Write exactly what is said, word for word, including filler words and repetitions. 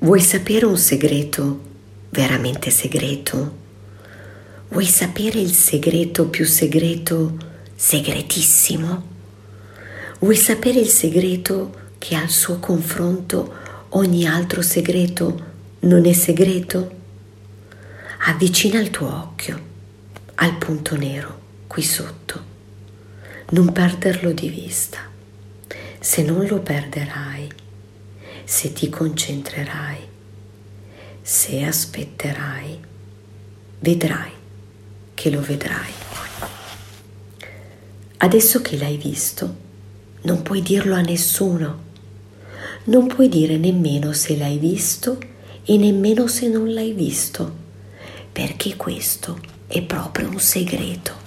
Vuoi sapere un segreto veramente segreto? Vuoi sapere il segreto più segreto, segretissimo? Vuoi sapere il segreto che al suo confronto ogni altro segreto non è segreto? Avvicina il tuo occhio al punto nero qui sotto. Non perderlo di vista. Se non lo perderai, se ti concentrerai, se aspetterai, vedrai che lo vedrai. Adesso che l'hai visto, non puoi dirlo a nessuno. Non puoi dire nemmeno se l'hai visto e nemmeno se non l'hai visto, perché questo è proprio un segreto.